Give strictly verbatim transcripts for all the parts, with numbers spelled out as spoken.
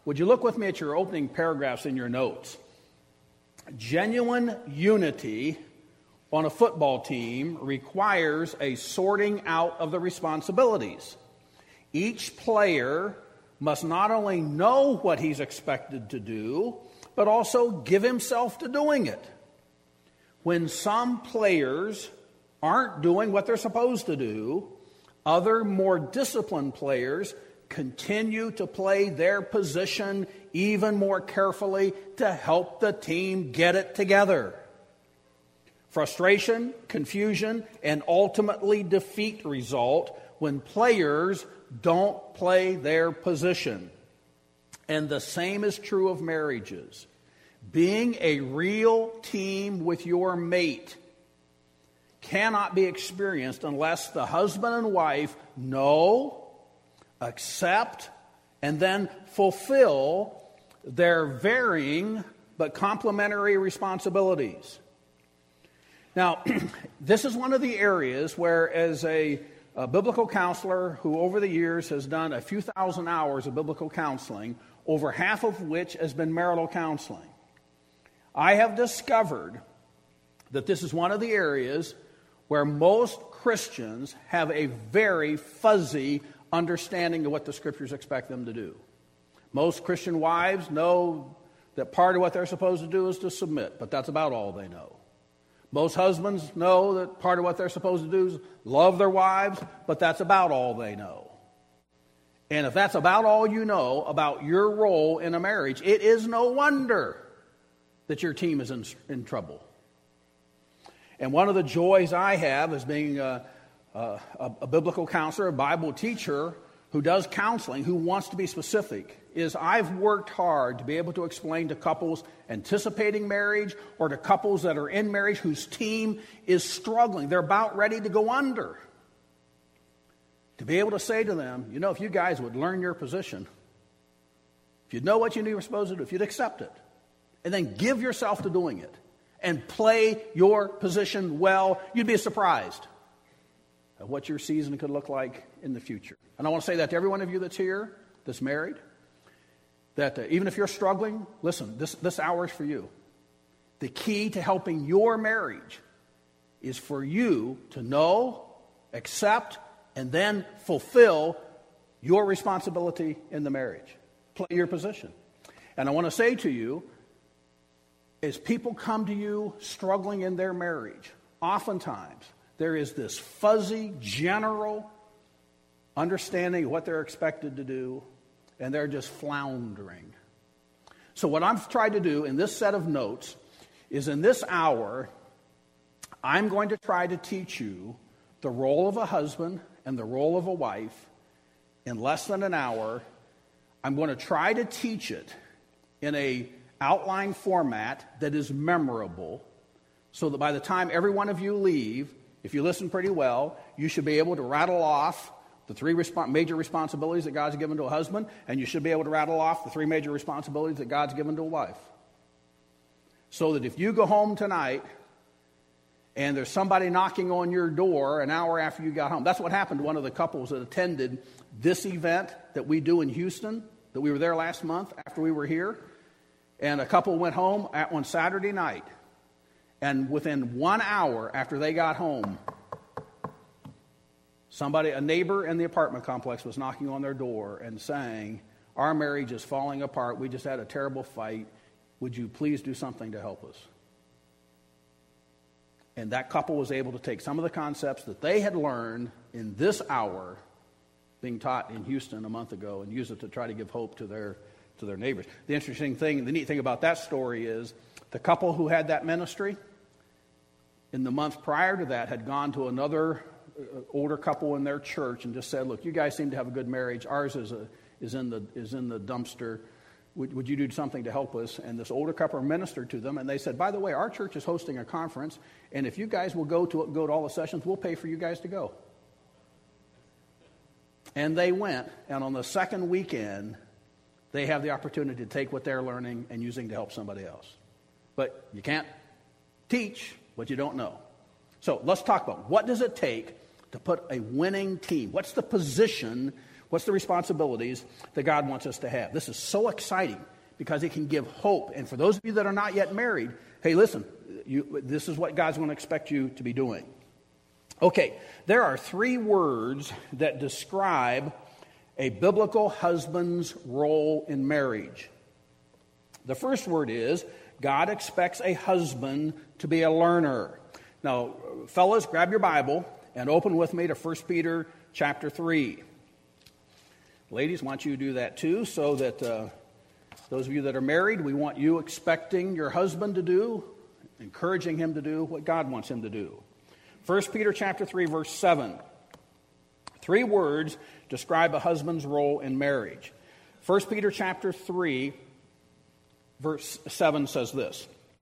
Would you look with me at your opening paragraphs in your notes? Genuine unity on a football team requires a sorting out of the responsibilities. Each player must not only know what he's expected to do, but also give himself to doing it. When some players aren't doing what they're supposed to do, other more disciplined players continue to play their position even more carefully to help the team get it together. Frustration, confusion, and ultimately defeat result when players don't play their position. And the same is true of marriages. Being a real team with your mate cannot be experienced unless the husband and wife know, accept, and then fulfill their varying but complementary responsibilities. Now, this is one of the areas where, as a, a biblical counselor who over the years has done a few thousand hours of biblical counseling, over half of which has been marital counseling, I have discovered that this is one of the areas where most Christians have a very fuzzy understanding of what the Scriptures expect them to do. Most Christian wives know that part of what they're supposed to do is to submit, but that's about all they know. Most husbands know that part of what they're supposed to do is love their wives, but that's about all they know. And if that's about all you know about your role in a marriage, it is no wonder that your team is in, in trouble. And one of the joys I have as being a, a, a biblical counselor, a Bible teacher who does counseling, who wants to be specific, is I've worked hard to be able to explain to couples anticipating marriage or to couples that are in marriage whose team is struggling. They're about ready to go under. To be able to say to them, you know, if you guys would learn your position, if you'd know what you knew you were supposed to do, if you'd accept it, and then give yourself to doing it, and play your position well, you'd be surprised at what your season could look like in the future. And I want to say that to every one of you that's here, that's married, that uh, even if you're struggling, listen, this, this hour is for you. The key to helping your marriage is for you to know, accept, and then fulfill your responsibility in the marriage. Play your position. And I want to say to you, as people come to you struggling in their marriage, oftentimes there is this fuzzy, general understanding of what they're expected to do, and they're just floundering. So what I've tried to do in this set of notes is in this hour, I'm going to try to teach you the role of a husband and the role of a wife in less than an hour. I'm going to try to teach it in a outline format that is memorable, so that by the time every one of you leave, if you listen pretty well, you should be able to rattle off the three resp- major responsibilities that God's given to a husband, and you should be able to rattle off the three major responsibilities that God's given to a wife. So that if you go home tonight and there's somebody knocking on your door an hour after you got home, that's what happened to one of the couples that attended this event that we do in Houston, that we were there last month after we were here. And a couple went home at one Saturday night, and within one hour after they got home, somebody, a neighbor in the apartment complex, was knocking on their door and saying, "Our marriage is falling apart. We just had a terrible fight. Would you please do something to help us?" And that couple was able to take some of the concepts that they had learned in this hour being taught in Houston a month ago and use it to try to give hope to their to their neighbors. The interesting thing, the neat thing about that story is the couple who had that ministry in the month prior to that had gone to another older couple in their church and just said, "Look, you guys seem to have a good marriage. Ours is a, is in the is in the dumpster. Would, would you do something to help us?" And this older couple ministered to them, and they said, "By the way, our church is hosting a conference, and if you guys will go to go to all the sessions, we'll pay for you guys to go." And they went, and on the second weekend, they have the opportunity to take what they're learning and using to help somebody else. But you can't teach what you don't know. So let's talk about what does it take to put a winning team. What's the position What's the responsibilities that God wants us to have? This is so exciting because it can give hope. And for those of you that are not yet married, hey, listen, you, this is what God's going to expect you to be doing. Okay, there are three words that describe a biblical husband's role in marriage. The first word is, God expects a husband to be a learner. Now, fellas, grab your Bible and open with me to First Peter chapter three. Ladies, why don't you do that too, so that uh, those of you that are married, we want you expecting your husband to do, encouraging him to do what God wants him to do. First Peter chapter three, verse seven. Three words describe a husband's role in marriage. First Peter chapter three, verse seven says this.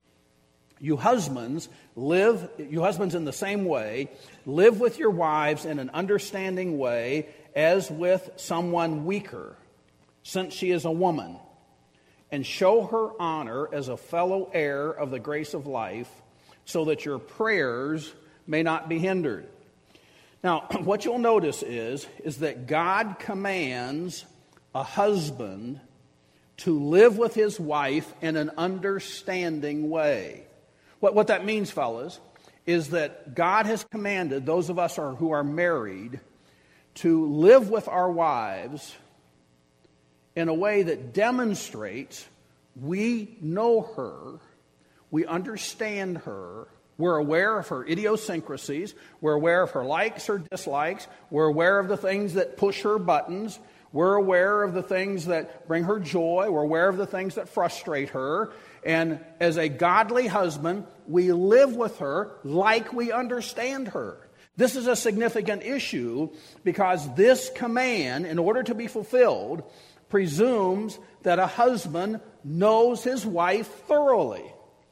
You husbands live, you husbands in the same way, live with your wives in an understanding way as with someone weaker, since she is a woman, and show her honor as a fellow heir of the grace of life, so that your prayers may not be hindered. Now, what you'll notice is, is that God commands a husband to live with his wife in an understanding way. What, what that means, fellas, is that God has commanded those of us are, who are married to live with our wives in a way that demonstrates we know her, we understand her, we're aware of her idiosyncrasies, we're aware of her likes or dislikes, we're aware of the things that push her buttons, we're aware of the things that bring her joy, we're aware of the things that frustrate her, and as a godly husband, we live with her like we understand her. This is a significant issue because this command, in order to be fulfilled, presumes that a husband knows his wife thoroughly.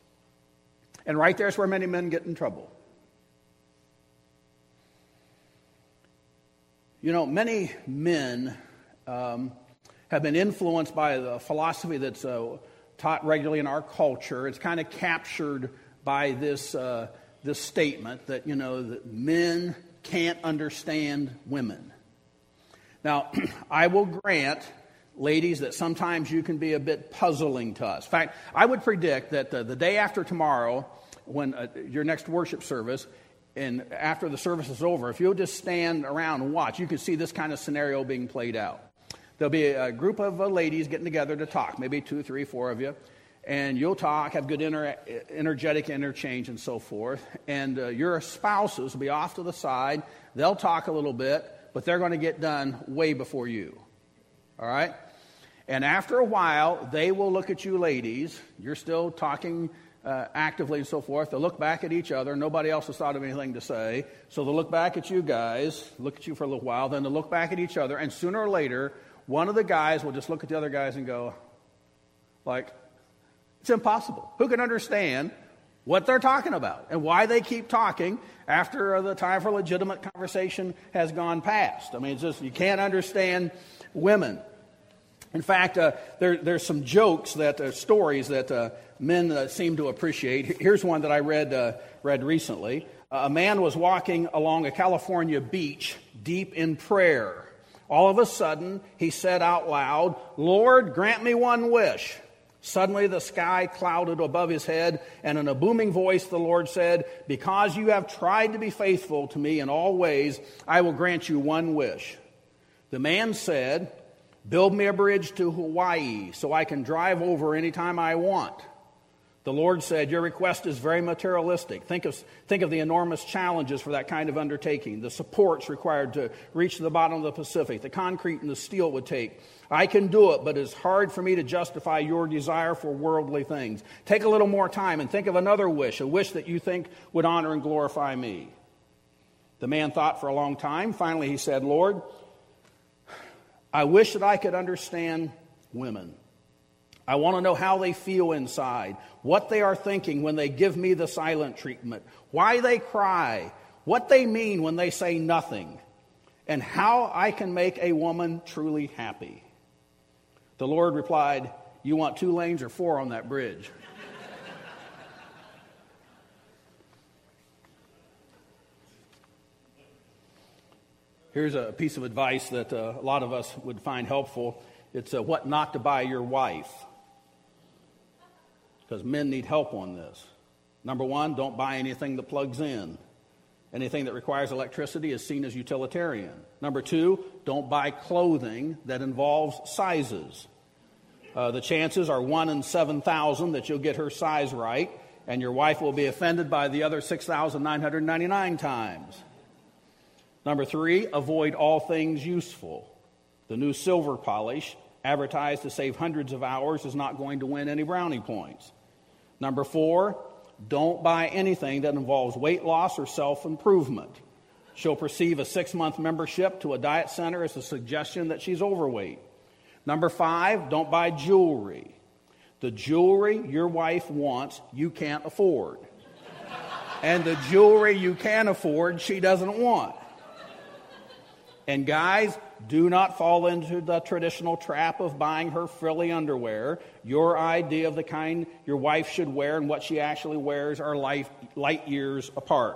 And right there's where many men get in trouble. You know, many men um, have been influenced by the philosophy that's uh, taught regularly in our culture. It's kind of captured by this uh, this statement that, you know, that men can't understand women. Now, I will grant, ladies, that sometimes you can be a bit puzzling to us. In fact, I would predict that uh, the day after tomorrow, when uh, your next worship service, and after the service is over, if you'll just stand around and watch, you can see this kind of scenario being played out. There'll be a group of uh, ladies getting together to talk, maybe two, three, four of you, and you'll talk, have good inter- energetic interchange and so forth, and uh, your spouses will be off to the side. They'll talk a little bit, but they're going to get done way before you. All right? And after a while, they will look at you ladies. You're still talking uh, actively and so forth. They'll look back at each other. Nobody else has thought of anything to say. So they'll look back at you guys, look at you for a little while, then they'll look back at each other, and sooner or later, one of the guys will just look at the other guys and go, like, it's impossible. Who can understand what they're talking about and why they keep talking after the time for legitimate conversation has gone past? I mean, it's just, you can't understand women. In fact, uh, there, there's some jokes, that uh, stories that uh, men uh, seem to appreciate. Here's one that I read uh, read recently. Uh, a man was walking along a California beach deep in prayer. All of a sudden, he said out loud, "Lord, grant me one wish." Suddenly the sky clouded above his head, and in a booming voice the Lord said, "Because you have tried to be faithful to me in all ways, I will grant you one wish." The man said, "Build me a bridge to Hawaii so I can drive over anytime I want." The Lord said, "Your request is very materialistic. Think of, think of the enormous challenges for that kind of undertaking, the supports required to reach the bottom of the Pacific, the concrete and the steel it would take. I can do it, but it's hard for me to justify your desire for worldly things. Take a little more time and think of another wish, a wish that you think would honor and glorify me." The man thought for a long time. Finally he said, "Lord, I wish that I could understand women. I want to know how they feel inside, what they are thinking when they give me the silent treatment, why they cry, what they mean when they say nothing, and how I can make a woman truly happy." The Lord replied, "You want two lanes or four on that bridge?" Here's a piece of advice that uh, a lot of us would find helpful. It's uh, what not to buy your wife. Because men need help on this. Number one, don't buy anything that plugs in. Anything that requires electricity is seen as utilitarian. Number two, don't buy clothing that involves sizes. Uh, the chances are one in seven thousand that you'll get her size right, and your wife will be offended by the other six thousand nine hundred ninety-nine times. Number three, avoid all things useful. The new silver polish, advertised to save hundreds of hours, is not going to win any brownie points. Number four, don't buy anything that involves weight loss or self-improvement. She'll perceive a six-month membership to a diet center as a suggestion that she's overweight. Number five, don't buy jewelry. The jewelry your wife wants, you can't afford. And the jewelry you can afford, she doesn't want. And guys, do not fall into the traditional trap of buying her frilly underwear. Your idea of the kind your wife should wear and what she actually wears are light, light years apart.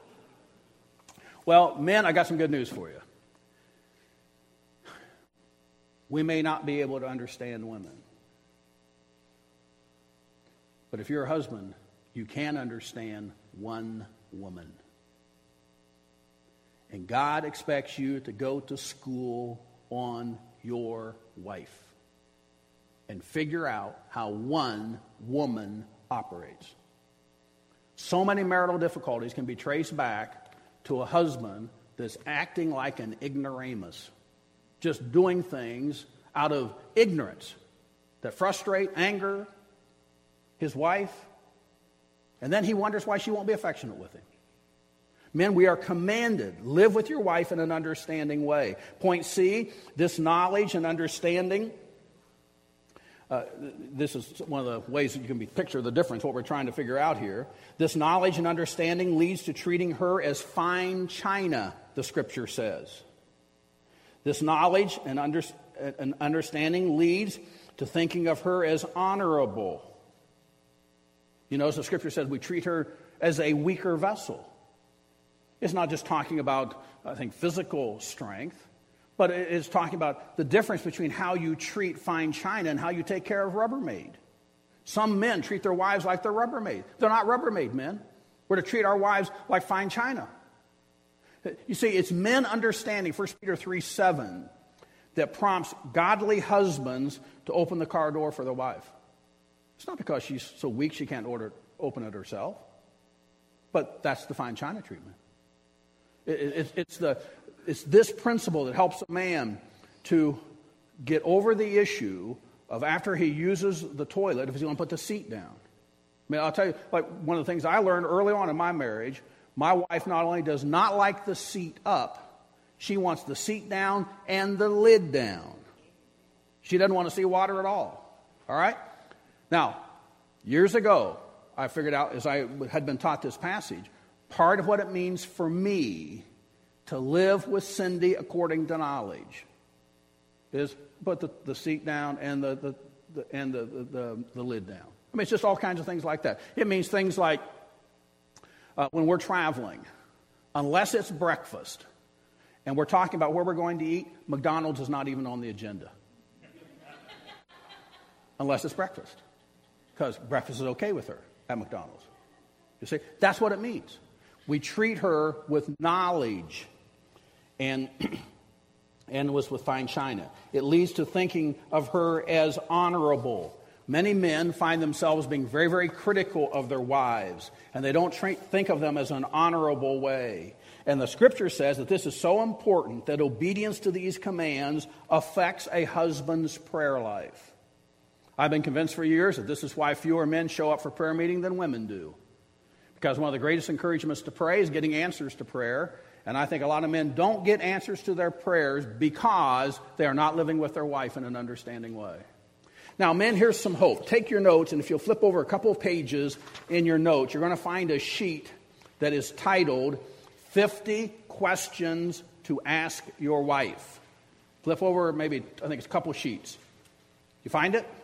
Well, men, I got some good news for you. We may not be able to understand women. But if you're a husband, you can understand one woman. And God expects you to go to school on your wife and figure out how one woman operates. So many marital difficulties can be traced back to a husband that's acting like an ignoramus, just doing things out of ignorance that frustrate, anger his wife, and then he wonders why she won't be affectionate with him. Men, we are commanded, live with your wife in an understanding way. Point C, this knowledge and understanding, uh, this is one of the ways that you can be, picture the difference, what we're trying to figure out here. This knowledge and understanding leads to treating her as fine china, the Scripture says. This knowledge and, under, and understanding leads to thinking of her as honorable. You know, as the Scripture says, we treat her as a weaker vessel. It's not just talking about, I think, physical strength, but it's talking about the difference between how you treat fine china and how you take care of Rubbermaid. Some men treat their wives like they're Rubbermaid. They're not Rubbermaid men. We're to treat our wives like fine china. You see, it's men understanding, First Peter three seven, that prompts godly husbands to open the car door for their wife. It's not because she's so weak she can't order, open it herself, but that's the fine china treatment. It, it, it's, the, it's this principle that helps a man to get over the issue of after he uses the toilet, if he's going to put the seat down. I mean, I'll tell you, like one of the things I learned early on in my marriage, my wife not only does not like the seat up, she wants the seat down and the lid down. She doesn't want to see water at all. All right? Now, years ago, I figured out, as I had been taught this passage, part of what it means for me to live with Cindy according to knowledge is put the, the seat down and the, the, the and the, the, the, the lid down. I mean, it's just all kinds of things like that. It means things like uh, when we're traveling, unless it's breakfast and we're talking about where we're going to eat, McDonald's is not even on the agenda. Unless it's breakfast. Because breakfast is okay with her at McDonald's. You see, that's what it means. We treat her with knowledge and, and was with fine china. It leads to thinking of her as honorable. Many men find themselves being very, very critical of their wives, and they don't tra- think of them as an honorable way. And the Scripture says that this is so important that obedience to these commands affects a husband's prayer life. I've been convinced for years that this is why fewer men show up for prayer meeting than women do. Because one of the greatest encouragements to pray is getting answers to prayer. And I think a lot of men don't get answers to their prayers because they are not living with their wife in an understanding way. Now, men, here's some hope. Take your notes, and if you'll flip over a couple of pages in your notes, you're going to find a sheet that is titled fifty Questions to Ask Your Wife. Flip over maybe, I think it's a couple of sheets. You find it?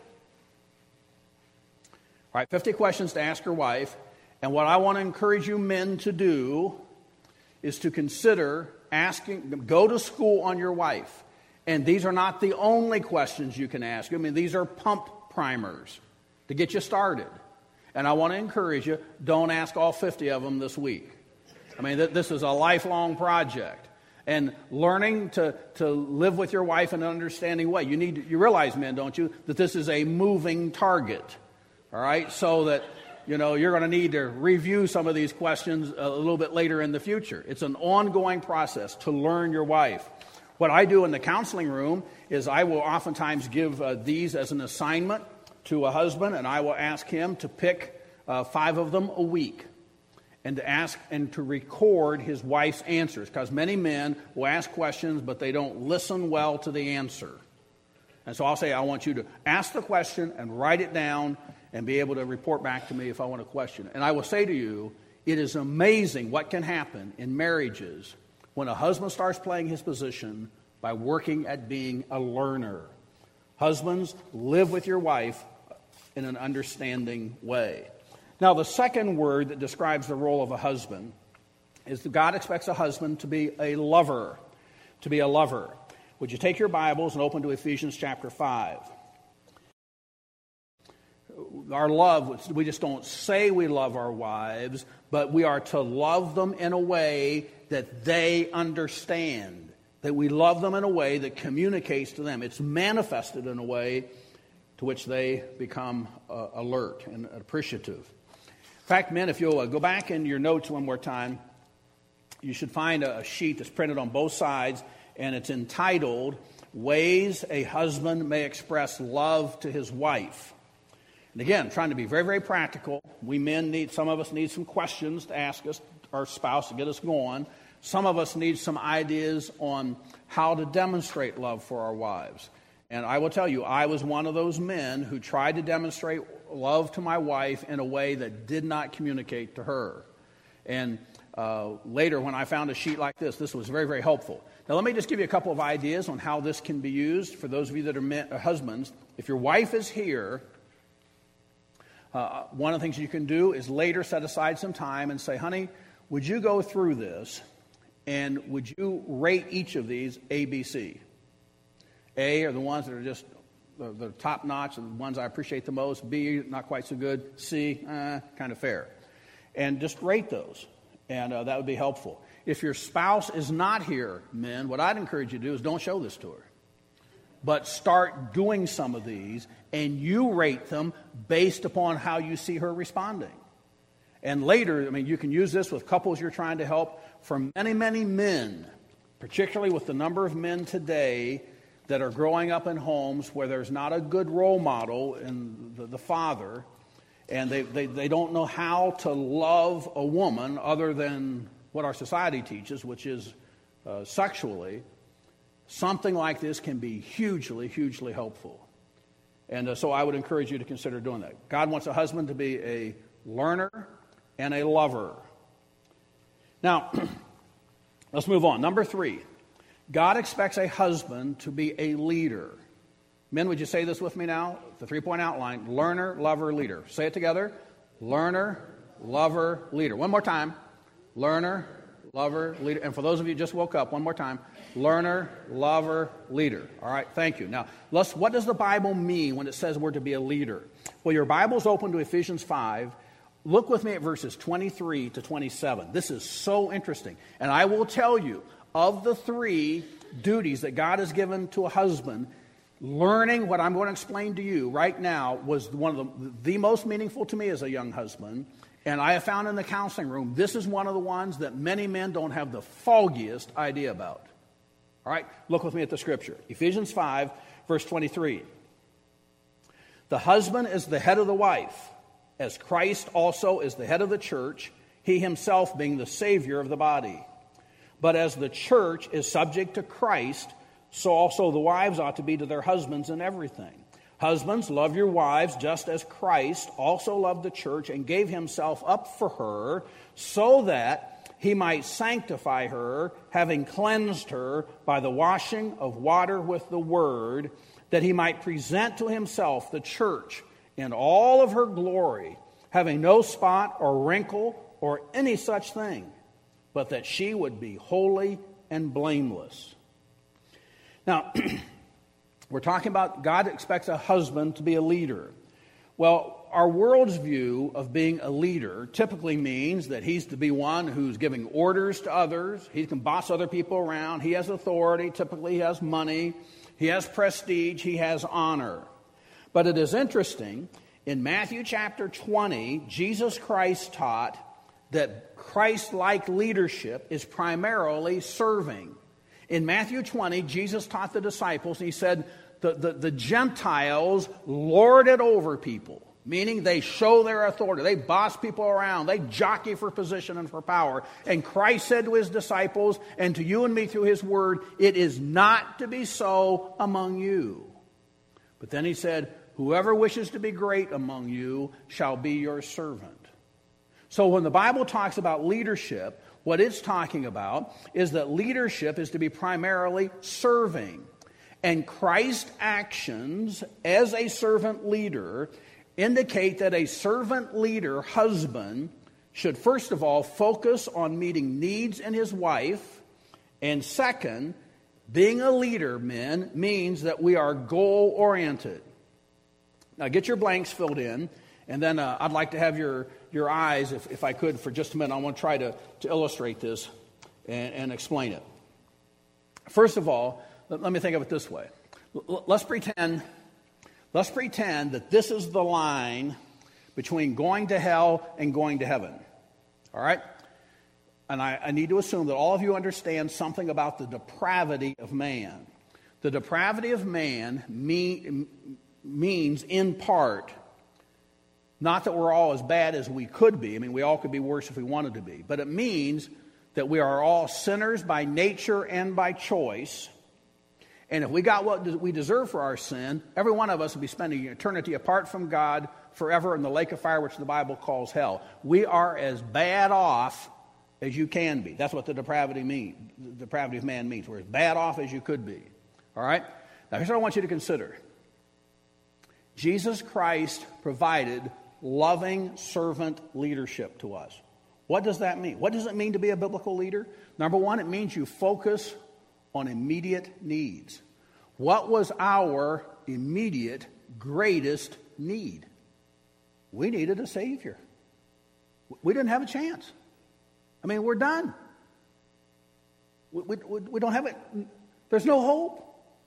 All right, fifty questions to ask your wife. And what I want to encourage you men to do is to consider asking, go to school on your wife. And these are not the only questions you can ask. I mean, these are pump primers to get you started. And I want to encourage you, don't ask all fifty of them this week. I mean, th- this is a lifelong project. And learning to, to live with your wife in an understanding way. You need to, you realize, men, don't you, that this is a moving target. All right? So that, you know, you're going to need to review some of these questions a little bit later in the future. It's an ongoing process to learn your wife. What I do in the counseling room is I will oftentimes give uh, these as an assignment to a husband, and I will ask him to pick uh, five of them a week and to ask and to record his wife's answers, because many men will ask questions, but they don't listen well to the answer. And so I'll say, I want you to ask the question and write it down and be able to report back to me if I want to question it. And I will say to you, it is amazing what can happen in marriages when a husband starts playing his position by working at being a learner. Husbands, live with your wife in an understanding way. Now, the second word that describes the role of a husband is that God expects a husband to be a lover, to be a lover. Would you take your Bibles and open to Ephesians chapter five? Our love, we just don't say we love our wives, but we are to love them in a way that they understand, that we love them in a way that communicates to them. It's manifested in a way to which they become uh, alert and appreciative. In fact, men, if you'll uh, go back in your notes one more time, you should find a, a sheet that's printed on both sides, and it's entitled, Ways a Husband May Express Love to His Wife. And again, trying to be very, very practical. We men need, some of us need some questions to ask us, our spouse, to get us going. Some of us need some ideas on how to demonstrate love for our wives. And I will tell you, I was one of those men who tried to demonstrate love to my wife in a way that did not communicate to her. And uh, later, when I found a sheet like this, this was very, very helpful. Now, let me just give you a couple of ideas on how this can be used for those of you that are men, uh, husbands. If your wife is here, uh, one of the things you can do is later set aside some time and say, honey, would you go through this, and would you rate each of these A, B, C? A are the ones that are just the, the top notch, and the ones I appreciate the most. B, not quite so good. C, uh, kind of fair. And just rate those, and uh, that would be helpful. If your spouse is not here, men, what I'd encourage you to do is don't show this to her, but start doing some of these, and you rate them based upon how you see her responding. And later, I mean, you can use this with couples you're trying to help. For many, many men, particularly with the number of men today that are growing up in homes where there's not a good role model in the, the father, and they, they, they don't know how to love a woman other than what our society teaches, which is uh, sexually, something like this can be hugely, hugely helpful. And uh, so I would encourage you to consider doing that. God wants a husband to be a learner and a lover. Now, let's move on. Number three, God expects a husband to be a leader. Men, would you say this with me now? The three-point outline, learner, lover, leader. Say it together. Learner, lover, leader. One more time. Learner, lover, leader. And for those of you who just woke up, one more time. Learner, lover, leader. All right, thank you. Now, let's. What does the Bible mean when it says we're to be a leader? Well, your Bible's open to Ephesians five. Look with me at verses twenty-three to twenty-seven. This is so interesting. And I will tell you, of the three duties that God has given to a husband, learning what I'm going to explain to you right now was one of the, the most meaningful to me as a young husband. And I have found in the counseling room, this is one of the ones that many men don't have the foggiest idea about. All right, look with me at the scripture. Ephesians five, verse twenty-three. The husband is the head of the wife, as Christ also is the head of the church, he himself being the Savior of the body. But as the church is subject to Christ, so also the wives ought to be to their husbands in everything. Husbands, love your wives just as Christ also loved the church and gave himself up for her, so that he might sanctify her, having cleansed her by the washing of water with the word, that he might present to himself the church in all of her glory, having no spot or wrinkle or any such thing, but that she would be holy and blameless. Now, we're talking about God expects a husband to be a leader. Well, our world's view of being a leader typically means that he's to be one who's giving orders to others. He can boss other people around. He has authority. Typically, he has money. He has prestige. He has honor. But it is interesting, in Matthew chapter twenty, Jesus Christ taught that Christ-like leadership is primarily serving. In Matthew twenty, Jesus taught the disciples, and he said, the, the, the Gentiles lord it over people, meaning they show their authority. They boss people around. They jockey for position and for power. And Christ said to his disciples, and to you and me through his word, it is not to be so among you. But then he said, whoever wishes to be great among you shall be your servant. So when the Bible talks about leadership, what it's talking about is that leadership is to be primarily serving. And Christ's actions as a servant leader indicate that a servant leader, husband, should first of all focus on meeting needs in his wife. And second, being a leader, men, means that we are goal-oriented. Now get your blanks filled in, and then uh, I'd like to have your, your eyes, if, if I could, for just a minute. I want to try to, to illustrate this and, and explain it. First of all, let, let me think of it this way. L- let's pretend... Let's pretend that this is the line between going to hell and going to heaven. All right? And I, I need to assume that all of you understand something about the depravity of man. The depravity of man mean, means, in part, not that we're all as bad as we could be. I mean, we all could be worse if we wanted to be. But it means that we are all sinners by nature and by choice. And if we got what we deserve for our sin, every one of us will be spending eternity apart from God forever in the lake of fire, which the Bible calls hell. We are as bad off as you can be. That's what the depravity mean. The depravity of man means. We're as bad off as you could be. All right? Now, here's what I want you to consider. Jesus Christ provided loving servant leadership to us. What does that mean? What does it mean to be a biblical leader? Number one, it means you focus on immediate needs. What was our immediate greatest need? We needed a Savior. We didn't have a chance. I mean, we're done. We, we, we don't have it. There's no hope.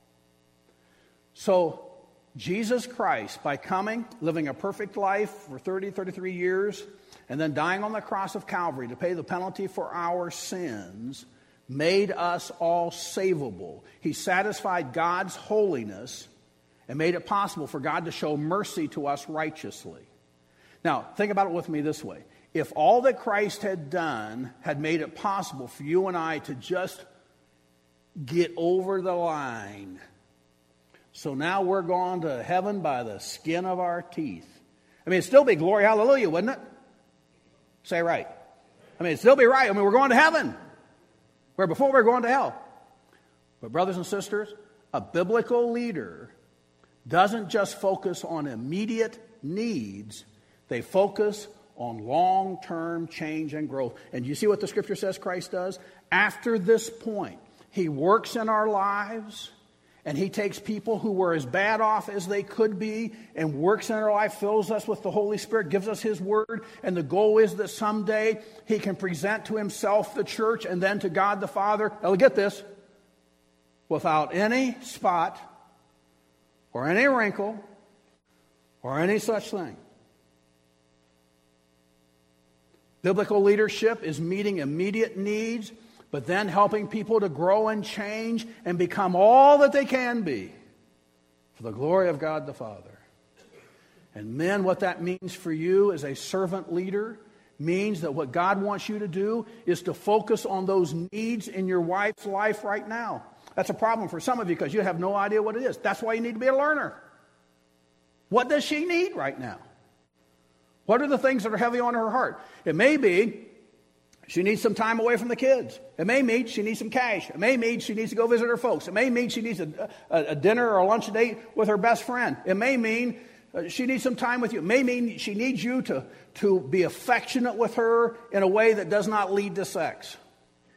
So Jesus Christ, by coming, living a perfect life for thirty, thirty-three years, and then dying on the cross of Calvary to pay the penalty for our sins, made us all savable. He satisfied God's holiness and made it possible for God to show mercy to us righteously. Now, think about it with me this way. If all that Christ had done had made it possible for you and I to just get over the line, so now we're going to heaven by the skin of our teeth. I mean, it'd still be glory, hallelujah, wouldn't it? Say right. I mean, it'd still be right. I mean, we're going to heaven, where before we were going to hell. But brothers and sisters, a biblical leader doesn't just focus on immediate needs. They focus on long-term change and growth. And you see what the Scripture says Christ does? After this point, He works in our lives, and He takes people who were as bad off as they could be and works in our life, fills us with the Holy Spirit, gives us His Word, and the goal is that someday He can present to Himself the church and then to God the Father, now get this, without any spot or any wrinkle or any such thing. Biblical leadership is meeting immediate needs, but then helping people to grow and change and become all that they can be for the glory of God the Father. And men, what that means for you as a servant leader means that what God wants you to do is to focus on those needs in your wife's life right now. That's a problem for some of you because you have no idea what it is. That's why you need to be a learner. What does she need right now? What are the things that are heavy on her heart? It may be she needs some time away from the kids. It may mean she needs some cash. It may mean she needs to go visit her folks. It may mean she needs a, a, a dinner or a lunch date with her best friend. It may mean uh, she needs some time with you. It may mean she needs you to, to be affectionate with her in a way that does not lead to sex.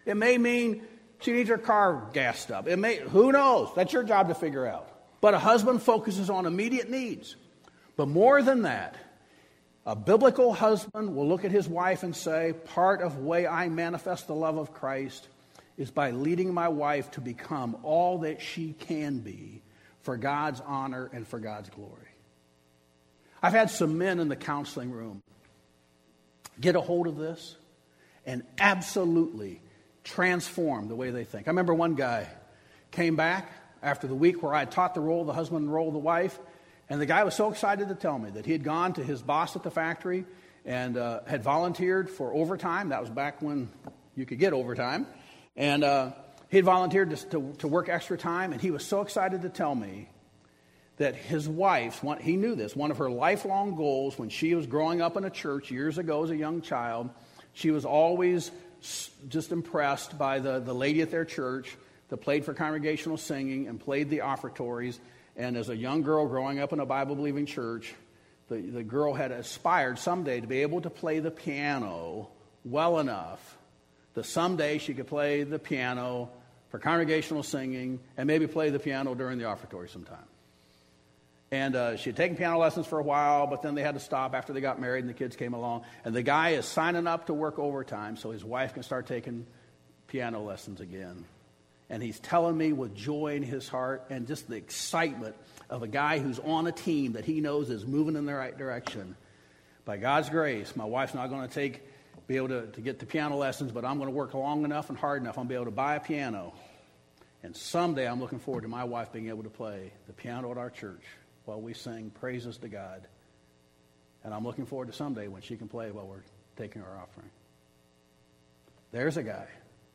It may mean she needs her car gassed up. It may, who knows? That's your job to figure out. But a husband focuses on immediate needs. But more than that, a biblical husband will look at his wife and say, part of the way I manifest the love of Christ is by leading my wife to become all that she can be for God's honor and for God's glory. I've had some men in the counseling room get a hold of this and absolutely transform the way they think. I remember one guy came back after the week where I had taught the role of the husband and the role of the wife, and the guy was so excited to tell me that he had gone to his boss at the factory and uh, had volunteered for overtime. That was back when you could get overtime. And uh, he had volunteered to, to, to work extra time, and he was so excited to tell me that his wife's, one, he knew this, one of her lifelong goals when she was growing up in a church years ago as a young child, she was always just impressed by the, the lady at their church that played for congregational singing and played the offertories. And as a young girl growing up in a Bible-believing church, the, the girl had aspired someday to be able to play the piano well enough that someday she could play the piano for congregational singing and maybe play the piano during the offertory sometime. And uh, she had taken piano lessons for a while, but then they had to stop after they got married and the kids came along. And the guy is signing up to work overtime so his wife can start taking piano lessons again. And he's telling me with joy in his heart and just the excitement of a guy who's on a team that he knows is moving in the right direction. By God's grace, my wife's not going to take, be able to, to get the piano lessons, but I'm going to work long enough and hard enough. I'm going to be able to buy a piano. And someday I'm looking forward to my wife being able to play the piano at our church while we sing praises to God. And I'm looking forward to someday when she can play while we're taking our offering. There's a guy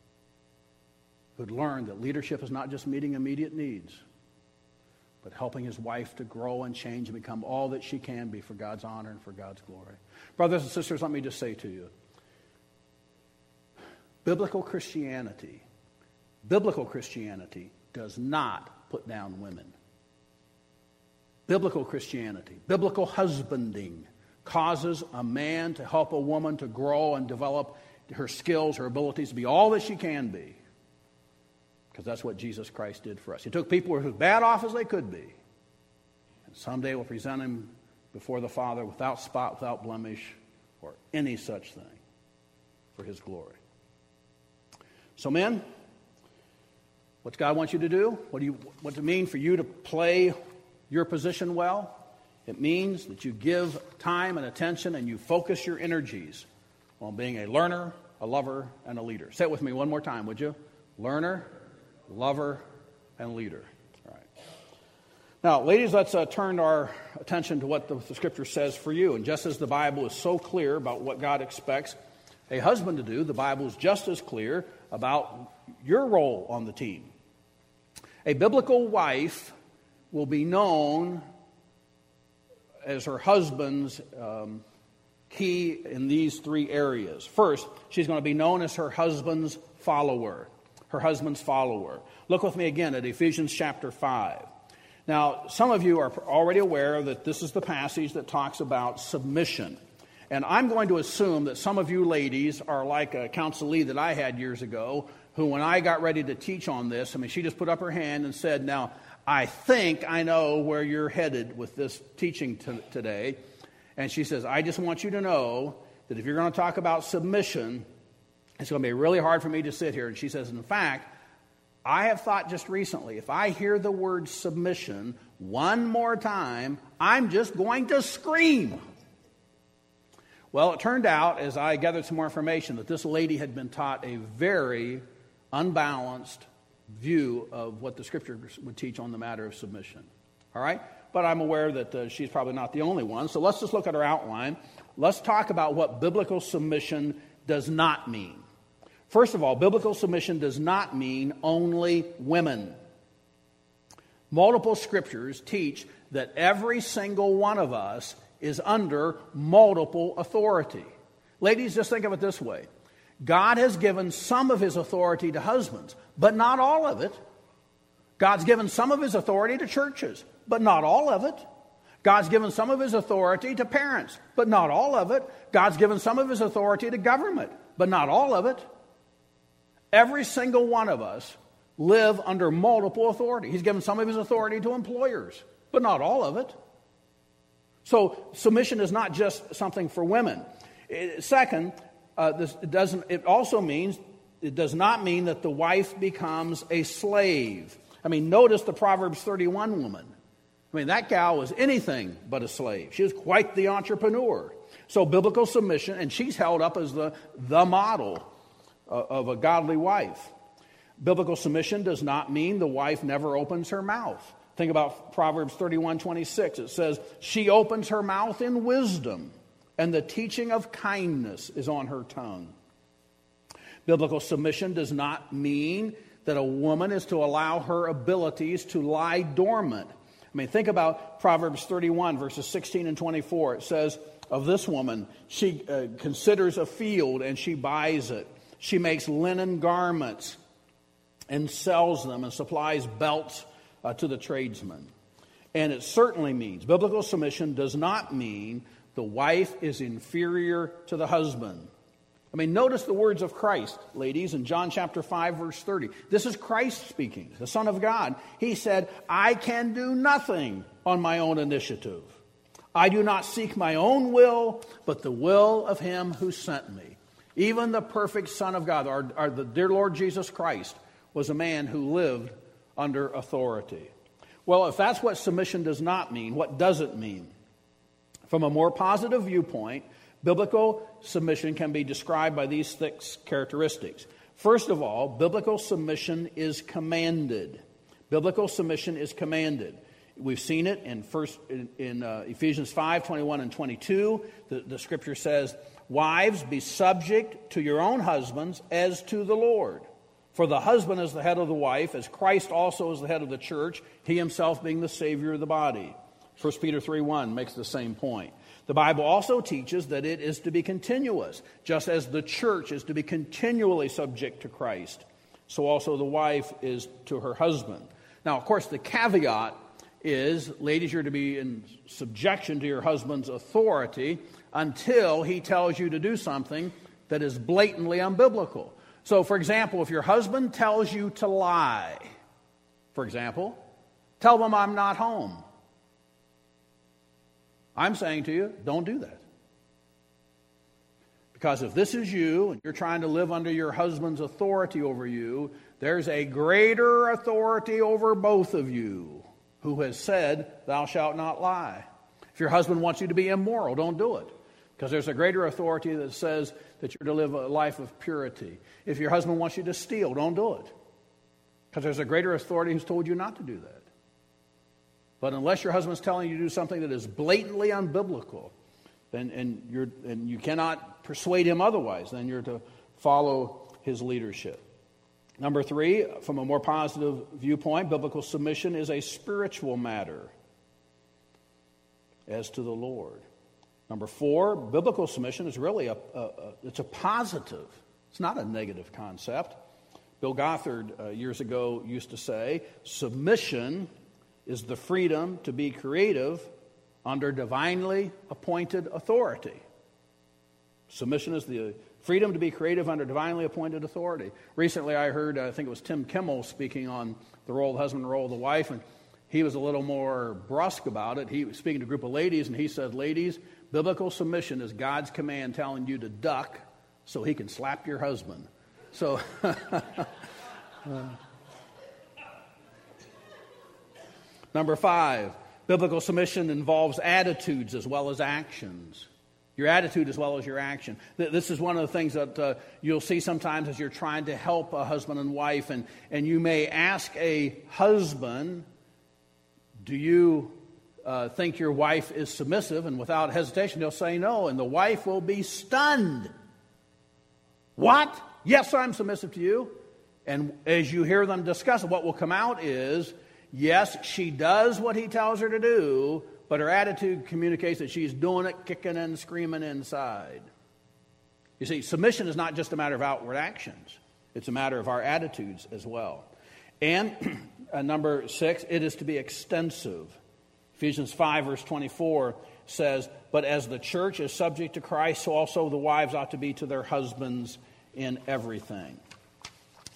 who'd learned that leadership is not just meeting immediate needs, but helping his wife to grow and change and become all that she can be for God's honor and for God's glory. Brothers and sisters, let me just say to you, biblical Christianity, biblical Christianity does not put down women. Biblical Christianity, biblical husbanding causes a man to help a woman to grow and develop her skills, her abilities to be all that she can be. Because that's what Jesus Christ did for us. He took people who were as bad off as they could be. And someday we'll present him before the Father without spot, without blemish, or any such thing for his glory. So men, what's God want you to do? What do you, what does it mean for you to play your position well? It means that you give time and attention and you focus your energies on being a learner, a lover, and a leader. Say it with me one more time, would you? Learner, lover, and leader. All right. Now, ladies, let's uh, turn our attention to what the, the Scripture says for you. And just as the Bible is so clear about what God expects a husband to do, the Bible is just as clear about your role on the team. A biblical wife will be known as her husband's um, key in these three areas. First, she's going to be known as her husband's follower. Her husband's follower. Look with me again at Ephesians chapter five. Now, some of you are already aware that this is the passage that talks about submission. And I'm going to assume that some of you ladies are like a counselee that I had years ago, who when I got ready to teach on this, I mean, she just put up her hand and said, now, I think I know where you're headed with this teaching t- today. And she says, I just want you to know that if you're going to talk about submission, it's going to be really hard for me to sit here. And she says, in fact, I have thought just recently, if I hear the word submission one more time, I'm just going to scream. Well, it turned out, as I gathered some more information, that this lady had been taught a very unbalanced view of what the Scripture would teach on the matter of submission. All right? But I'm aware that uh, she's probably not the only one. So let's just look at her outline. Let's talk about what biblical submission does not mean. First of all, biblical submission does not mean only women. Multiple scriptures teach that every single one of us is under multiple authority. Ladies, just think of it this way. God has given some of his authority to husbands, but not all of it. God's given some of his authority to churches, but not all of it. God's given some of his authority to parents, but not all of it. God's given some of his authority to government, but not all of it. Every single one of us live under multiple authority. He's given some of his authority to employers, but not all of it. So submission is not just something for women. It, second, uh, this it doesn't. It also means it does not mean that the wife becomes a slave. I mean, notice the Proverbs thirty-one woman. I mean, that gal was anything but a slave. She was quite the entrepreneur. So biblical submission, and she's held up as the, the model of, of a godly wife. Biblical submission does not mean the wife never opens her mouth. Think about Proverbs thirty-one twenty-six. It says, she opens her mouth in wisdom, and the teaching of kindness is on her tongue. Biblical submission does not mean that a woman is to allow her abilities to lie dormant. I mean, think about Proverbs thirty-one, verses sixteen and twenty-four. It says of this woman, she uh, considers a field and she buys it. She makes linen garments and sells them and supplies belts uh, to the tradesmen. And it certainly means, biblical submission does not mean the wife is inferior to the husband. I mean, notice the words of Christ, ladies, in John chapter five, verse thirty. This is Christ speaking, the Son of God. He said, I can do nothing on my own initiative. I do not seek my own will, but the will of him who sent me. Even the perfect Son of God, our, our the dear Lord Jesus Christ, was a man who lived under authority. Well, if that's what submission does not mean, what does it mean? From a more positive viewpoint, biblical submission can be described by these six characteristics. First of all, biblical submission is commanded. Biblical submission is commanded. We've seen it in first in, in uh, Ephesians five, twenty-one and twenty-two. The, the scripture says, wives, be subject to your own husbands as to the Lord. For the husband is the head of the wife, as Christ also is the head of the church, he himself being the Savior of the body. First Peter three one makes the same point. The Bible also teaches that it is to be continuous. Just as the church is to be continually subject to Christ, so also the wife is to her husband. Now, of course, the caveat is, ladies, you're to be in subjection to your husband's authority until he tells you to do something that is blatantly unbiblical. So, for example, if your husband tells you to lie, for example, tell them I'm not home. I'm saying to you, don't do that. Because if this is you and you're trying to live under your husband's authority over you, there's a greater authority over both of you who has said, thou shalt not lie. If your husband wants you to be immoral, don't do it. Because there's a greater authority that says that you're to live a life of purity. If your husband wants you to steal, don't do it. Because there's a greater authority who's told you not to do that. But unless your husband's telling you to do something that is blatantly unbiblical, then and you're and you cannot persuade him otherwise, then you're to follow his leadership. Number three, from a more positive viewpoint, biblical submission is a spiritual matter as to the Lord. Number four, biblical submission is really a, a, a it's a positive. It's not a negative concept. Bill Gothard uh, years ago used to say, submission is the freedom to be creative under divinely appointed authority. Submission is the freedom to be creative under divinely appointed authority. Recently I heard, I think it was Tim Kimmel speaking on the role of the husband and the role of the wife, and he was a little more brusque about it. He was speaking to a group of ladies, and he said, ladies, biblical submission is God's command telling you to duck so he can slap your husband. So... uh, Number five, biblical submission involves attitudes as well as actions. Your attitude as well as your action. This is one of the things that uh, you'll see sometimes as you're trying to help a husband and wife, and, and you may ask a husband, do you uh, think your wife is submissive? And without hesitation, they'll say no, and the wife will be stunned. What? Yes, I'm submissive to you. And as you hear them discuss it, what will come out is, yes, she does what he tells her to do, but her attitude communicates that she's doing it, kicking and screaming inside. You see, submission is not just a matter of outward actions. It's a matter of our attitudes as well. And uh, number six, it is to be extensive. Ephesians five, verse twenty-four says, but as the church is subject to Christ, so also the wives ought to be to their husbands in everything.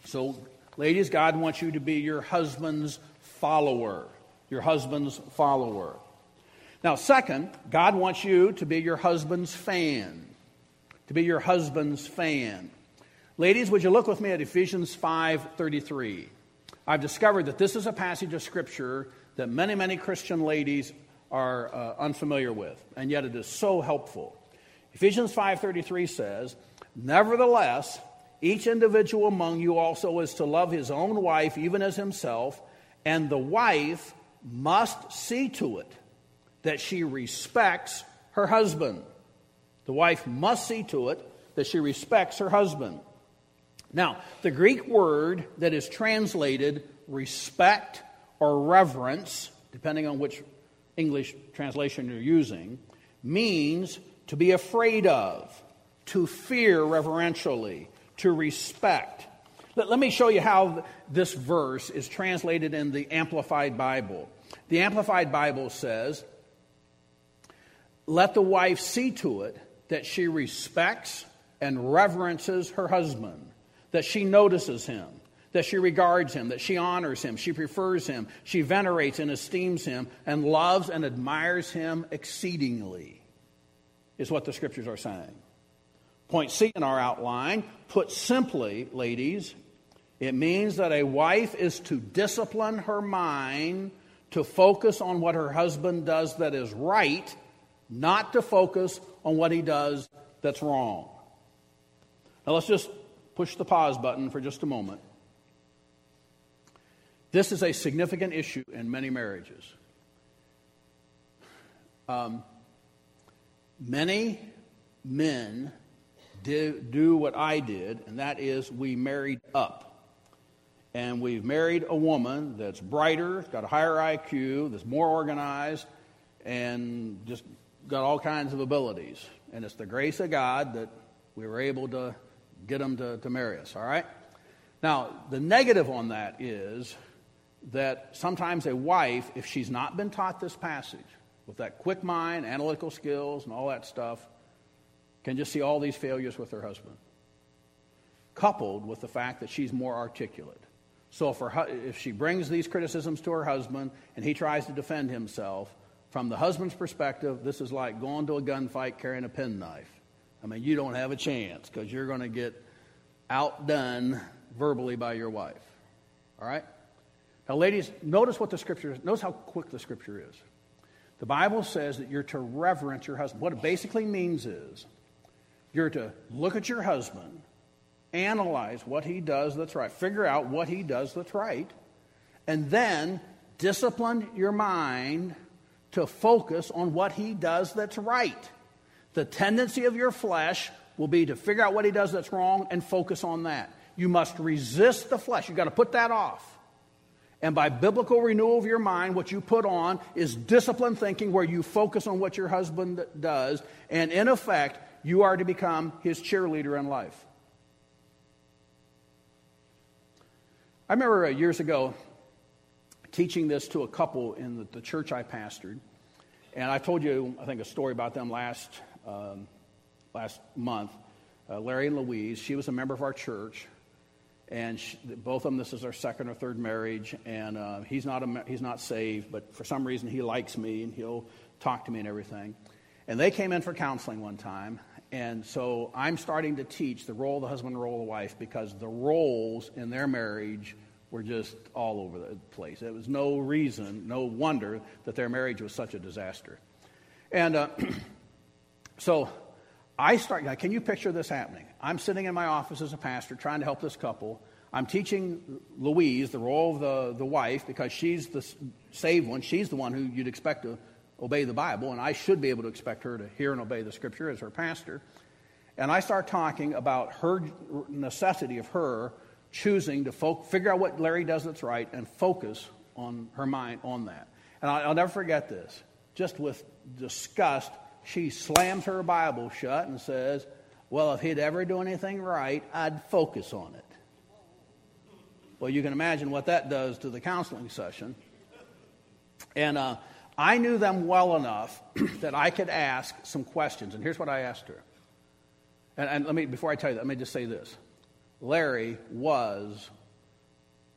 So, ladies, God wants you to be your husband's follower. Your husband's follower. Now, second, God wants you to be your husband's fan. To be your husband's fan. Ladies, would you look with me at Ephesians five thirty-three? I've discovered that this is a passage of Scripture that many, many Christian ladies are uh, unfamiliar with, and yet it is so helpful. Ephesians five thirty-three says, "Nevertheless, each individual among you also is to love his own wife even as himself, and the wife must see to it that she respects her husband." The wife must see to it that she respects her husband. Now, the Greek word that is translated respect or reverence, depending on which English translation you're using, means to be afraid of, to fear reverentially, to respect. Let, let me show you how this verse is translated in the Amplified Bible. The Amplified Bible says, "Let the wife see to it that she respects and reverences her husband, that she notices him, that she regards him, that she honors him, she prefers him, she venerates and esteems him, and loves and admires him exceedingly," is what the Scriptures are saying. Point C in our outline, put simply, ladies, it means that a wife is to discipline her mind to focus on what her husband does that is right, not to focus on what he does that's wrong. Now let's just push the pause button for just a moment. This is a significant issue in many marriages. Um, many men do, do what I did, and that is we married up. And we've married a woman that's brighter, got a higher I Q, that's more organized, and just got all kinds of abilities. And it's the grace of God that we were able to get them to, to marry us, all right? Now, the negative on that is that sometimes a wife, if she's not been taught this passage, with that quick mind, analytical skills, and all that stuff, can just see all these failures with her husband, coupled with the fact that she's more articulate. So if, her, if she brings these criticisms to her husband and he tries to defend himself, from the husband's perspective, this is like going to a gunfight carrying a penknife. I mean, you don't have a chance because you're going to get outdone verbally by your wife. All right? Now, ladies, notice what the Scripture is. Notice how quick the Scripture is. The Bible says that you're to reverence your husband. What it basically means is you're to look at your husband, analyze what he does that's right, figure out what he does that's right, and then discipline your mind to focus on what he does that's right. The tendency of your flesh will be to figure out what he does that's wrong and focus on that. You must resist the flesh. You've got to put that off. And by biblical renewal of your mind, what you put on is disciplined thinking where you focus on what your husband does. And in effect, you are to become his cheerleader in life. I remember uh, years ago teaching this to a couple in the, the church I pastored. And I told you, I think, a story about them last um, last month. Uh, Larry and Louise, she was a member of our church. And she, both of them, this is their second or third marriage. And uh, he's not a, he's not saved, but for some reason he likes me and he'll talk to me and everything. And they came in for counseling one time. And so I'm starting to teach the role of the husband and the role of the wife because the roles in their marriage were just all over the place. It was no reason, no wonder that their marriage was such a disaster. And uh, so I start, can you picture this happening? I'm sitting in my office as a pastor trying to help this couple. I'm teaching Louise the role of the, the wife because she's the saved one. She's the one who you'd expect to obey the Bible, and I should be able to expect her to hear and obey the Scripture as her pastor. And I start talking about her necessity of her choosing to fo- figure out what Larry does that's right and focus on her mind on that. And I'll, I'll never forget this. Just with disgust, she slams her Bible shut and says, well, if he'd ever do anything right, I'd focus on it. Well, you can imagine what that does to the counseling session. And uh, I knew them well enough that I could ask some questions. And here's what I asked her. And, and let me, before I tell you that, let me just say this. Larry was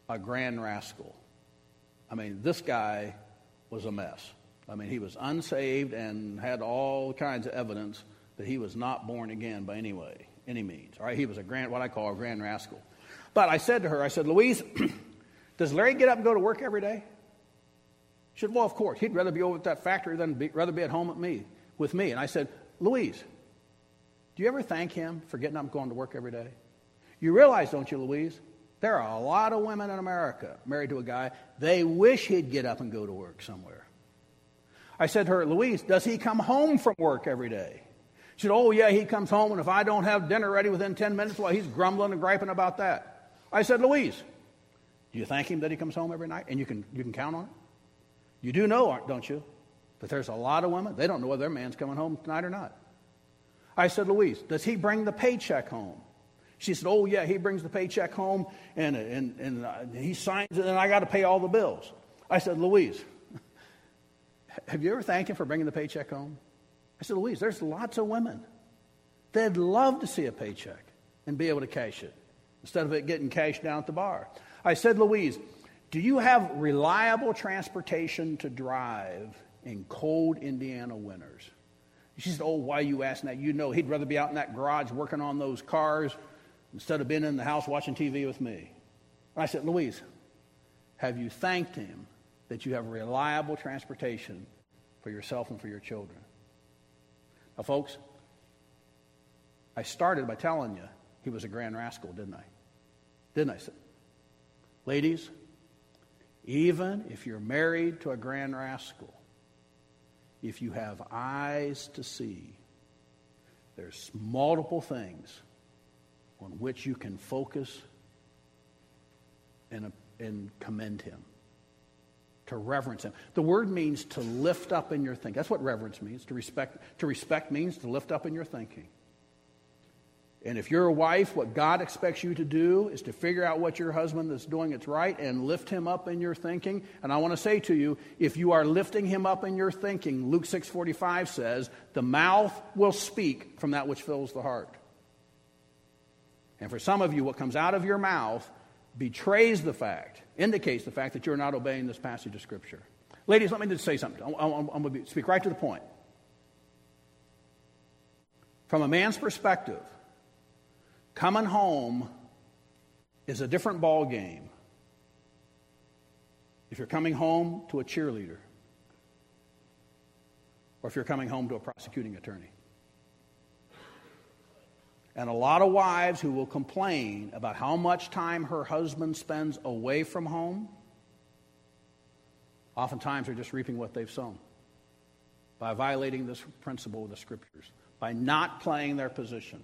a grand rascal. I mean, this guy was a mess. I mean, he was unsaved and had all kinds of evidence that he was not born again by any way, any means. All right, he was a grand, what I call a grand rascal. But I said to her, I said, Louise, does Larry get up and go to work every day? She said, well, of course. He'd rather be over at that factory than be, rather be at home with me, with me. And I said, Louise, do you ever thank him for getting up and going to work every day? You realize, don't you, Louise, there are a lot of women in America married to a guy, they wish he'd get up and go to work somewhere. I said to her, Louise, does he come home from work every day? She said, oh, yeah, he comes home, and if I don't have dinner ready within ten minutes, well, he's grumbling and griping about that. I said, Louise, do you thank him that he comes home every night? And you can you can count on it? You do know, don't you, that there's a lot of women, they don't know whether their man's coming home tonight or not. I said, Louise, does he bring the paycheck home? She said, oh, yeah, he brings the paycheck home, and, and, and uh, he signs it, and I got to pay all the bills. I said, Louise, have you ever thanked him for bringing the paycheck home? I said, Louise, there's lots of women. They'd love to see a paycheck and be able to cash it instead of it getting cashed down at the bar. I said, Louise, do you have reliable transportation to drive in cold Indiana winters? She said, oh, why are you asking that? You know he'd rather be out in that garage working on those cars instead of being in the house watching T V with me. I said, Louise, have you thanked him that you have reliable transportation for yourself and for your children? Now, folks, I started by telling you he was a grand rascal, didn't I? Didn't I? Ladies, even if you're married to a grand rascal, if you have eyes to see, there's multiple things on which you can focus and, and commend him, to reverence him. The word means to lift up in your thinking. That's what reverence means. To respect, to respect means to lift up in your thinking. And if you're a wife, what God expects you to do is to figure out what your husband is doing that's right and lift him up in your thinking. And I want to say to you, if you are lifting him up in your thinking, Luke six forty-five says, the mouth will speak from that which fills the heart. And for some of you, what comes out of your mouth betrays the fact, indicates the fact that you're not obeying this passage of Scripture. Ladies, let me just say something. I'm, I'm, I'm going to speak right to the point. From a man's perspective, coming home is a different ball game if you're coming home to a cheerleader or if you're coming home to a prosecuting attorney. And a lot of wives who will complain about how much time her husband spends away from home, oftentimes are just reaping what they've sown by violating this principle of the Scriptures, by not playing their position.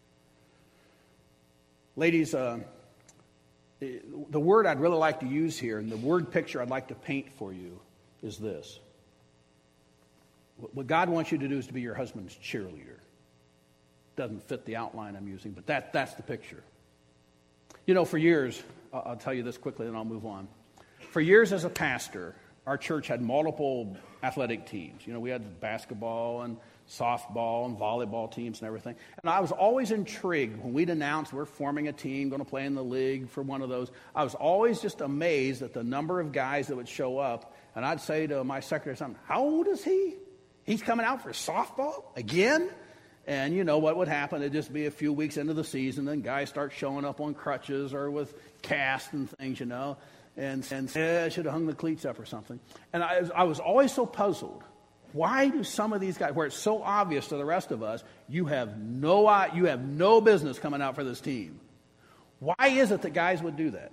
Ladies, uh, the word I'd really like to use here, and the word picture I'd like to paint for you, is this. What God wants you to do is to be your husband's cheerleader. Doesn't fit the outline I'm using, but that, that's the picture. You know, for years, I'll tell you this quickly and I'll move on. For years as a pastor, our church had multiple athletic teams. You know, we had basketball and softball and volleyball teams and everything. And I was always intrigued when we'd announce we're forming a team, going to play in the league for one of those. I was always just amazed at the number of guys that would show up. And I'd say to my secretary, something, how old is he? He's coming out for softball again? And you know what would happen? It'd just be a few weeks into the season, then guys start showing up on crutches or with casts and things, you know, and, and say, eh, I should have hung the cleats up or something. And I, I was always so puzzled. Why do some of these guys, where it's so obvious to the rest of us, you have no, you have no business coming out for this team? Why is it that guys would do that?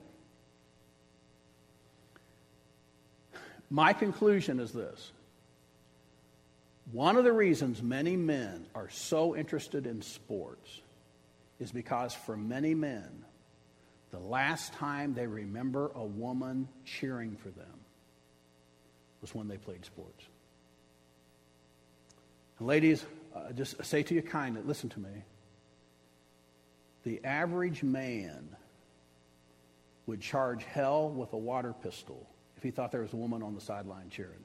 My conclusion is this. One of the reasons many men are so interested in sports is because for many men, the last time they remember a woman cheering for them was when they played sports. And ladies, uh, just say to you kindly, listen to me. The average man would charge hell with a water pistol if he thought there was a woman on the sideline cheering.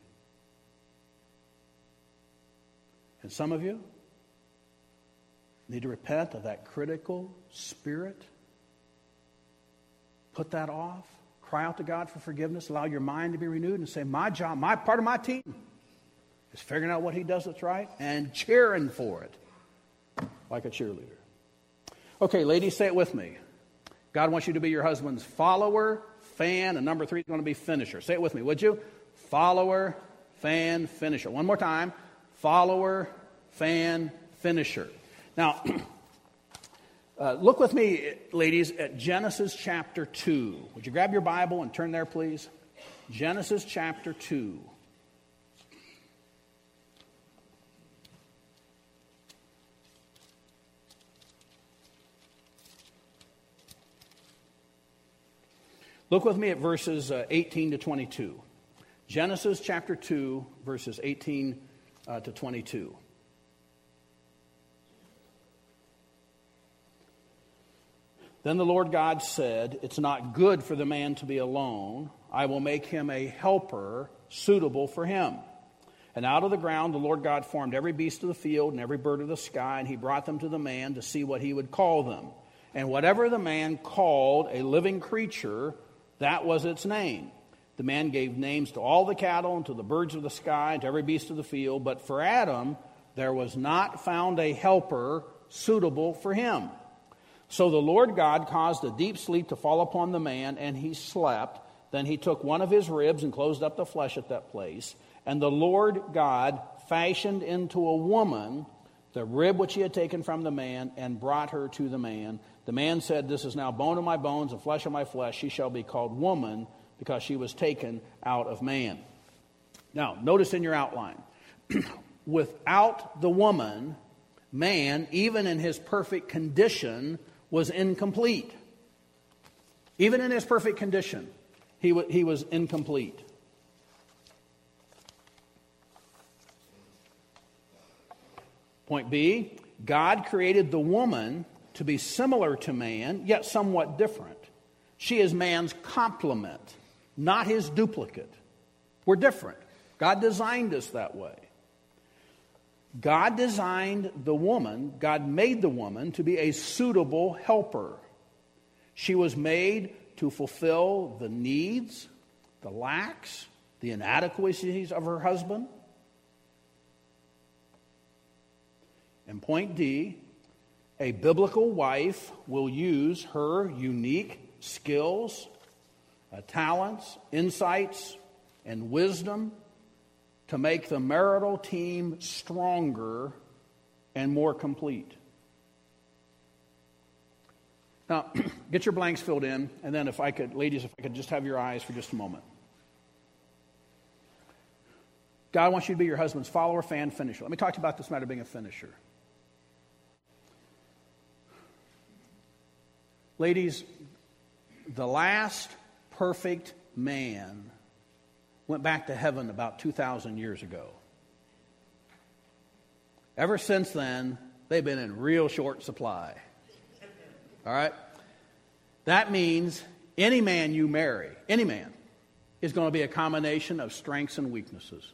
And some of you need to repent of that critical spirit. Put that off. Cry out to God for forgiveness. Allow your mind to be renewed and say, my job, my part of my team is figuring out what he does that's right and cheering for it like a cheerleader. Okay, ladies, say it with me. God wants you to be your husband's follower, fan, and number three is going to be finisher. Say it with me, would you? Follower, fan, finisher. One more time. Follower, fan, finisher. Now, uh, look with me, ladies, at Genesis chapter two. Would you grab your Bible and turn there, please? Genesis chapter two. Look with me at verses uh, eighteen to twenty-two. Genesis chapter two, verses eighteen uh, to twenty-two. Then the Lord God said, it's not good for the man to be alone. I will make him a helper suitable for him. And out of the ground the Lord God formed every beast of the field and every bird of the sky, and he brought them to the man to see what he would call them. And whatever the man called a living creature, that was its name. The man gave names to all the cattle and to the birds of the sky and to every beast of the field. But for Adam there was not found a helper suitable for him. So the Lord God caused a deep sleep to fall upon the man, and he slept. Then he took one of his ribs and closed up the flesh at that place. And the Lord God fashioned into a woman the rib which he had taken from the man and brought her to the man. The man said, this is now bone of my bones and flesh of my flesh. She shall be called woman because she was taken out of man. Now, notice in your outline, without the woman, man, even in his perfect condition, was incomplete. Even in his perfect condition, he, w- he was incomplete. Point B, God created the woman to be similar to man, yet somewhat different. She is man's complement, not his duplicate. We're different. God designed us that way. God designed the woman, God made the woman to be a suitable helper. She was made to fulfill the needs, the lacks, the inadequacies of her husband. And point D, a biblical wife will use her unique skills, uh, talents, insights, and wisdom to make the marital team stronger and more complete. Now, get your blanks filled in, and then if I could, ladies, if I could just have your eyes for just a moment. God wants you to be your husband's follower, fan, finisher. Let me talk to you about this matter of being a finisher. Ladies, the last perfect man went back to heaven about two thousand years ago. Ever since then, they've been in real short supply. All right? That means any man you marry, any man, is going to be a combination of strengths and weaknesses.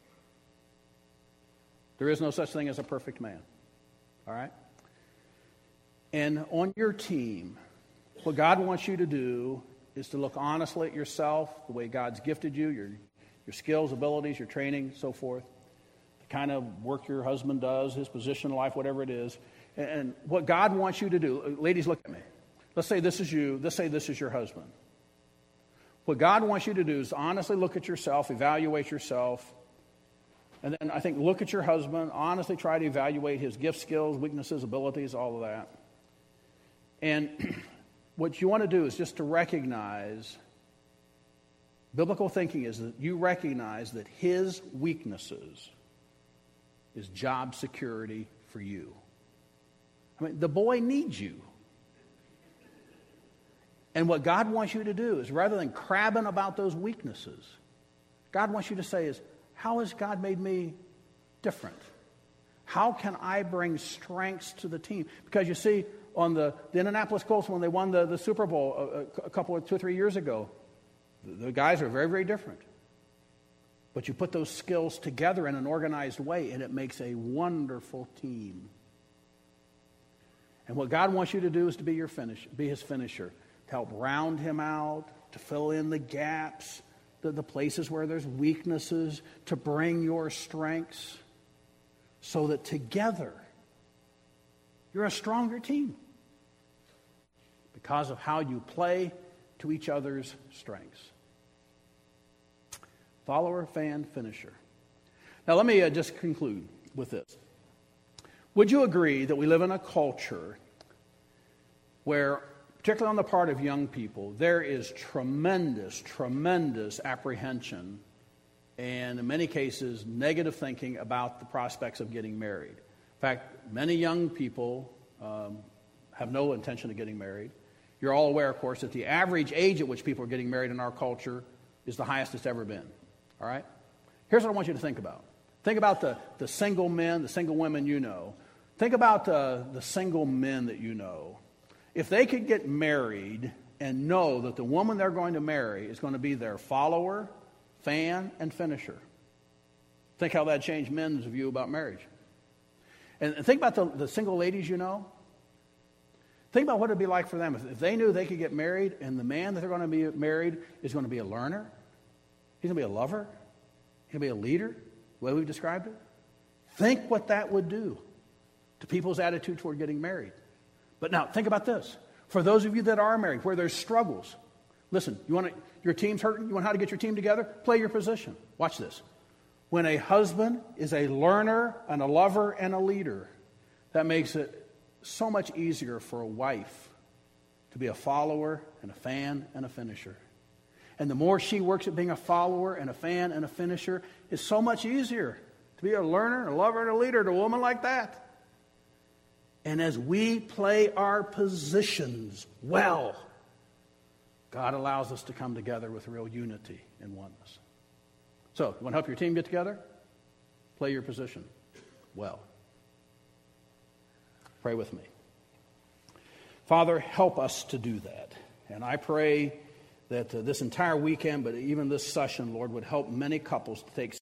There is no such thing as a perfect man. All right? And on your team, what God wants you to do is to look honestly at yourself, the way God's gifted you, your, your skills, abilities, your training, so forth, the kind of work your husband does, his position in life, whatever it is. And, and what God wants you to do, ladies, look at me. Let's say this is you. Let's say this is your husband. What God wants you to do is honestly look at yourself, evaluate yourself, and then I think look at your husband, honestly try to evaluate his gifts, skills, weaknesses, abilities, all of that. And what you want to do is just to recognize, biblical thinking is that you recognize that his weaknesses is job security for you. I mean, the boy needs you. And what God wants you to do is, rather than crabbing about those weaknesses, God wants you to say is, how has God made me different? How can I bring strengths to the team? Because you see, on the, the Indianapolis Colts, when they won the, the Super Bowl a, a couple of two or three years ago, the, the guys are very, very different. But you put those skills together in an organized way, and it makes a wonderful team. And what God wants you to do is to be your finish, be his finisher, to help round him out, to fill in the gaps, the, the places where there's weaknesses, to bring your strengths, so that together you're a stronger team because of how you play to each other's strengths. Follower, fan, finisher. Now let me uh, just conclude with this. Would you agree that we live in a culture where, particularly on the part of young people, there is tremendous, tremendous apprehension and, in many cases, negative thinking about the prospects of getting married? In fact, many young people um, have no intention of getting married. You're all aware, of course, that the average age at which people are getting married in our culture is the highest it's ever been. All right? Here's what I want you to think about. Think about the, the single men, the single women you know. Think about uh, the single men that you know. If they could get married and know that the woman they're going to marry is going to be their follower, fan, and finisher, think how that changed men's view about marriage. And, and think about the, the single ladies you know. Think about what it would be like for them if, if they knew they could get married and the man that they're going to be married is going to be a learner, he's going to be a lover, he's going to be a leader, the way we've described it. Think what that would do to people's attitude toward getting married. But now, think about this. For those of you that are married, where there's struggles, listen, you want to, your team's hurting, you want how to get your team together? Play your position. Watch this. When a husband is a learner and a lover and a leader, that makes it so much easier for a wife to be a follower and a fan and a finisher. And the more she works at being a follower and a fan and a finisher, it's so much easier to be a learner, a lover, and a leader to a woman like that. And as we play our positions well, God allows us to come together with real unity and oneness. So, you want to help your team get together? Play your position well. Pray with me. Father, help us to do that. And I pray that uh, this entire weekend, but even this session, Lord, would help many couples to take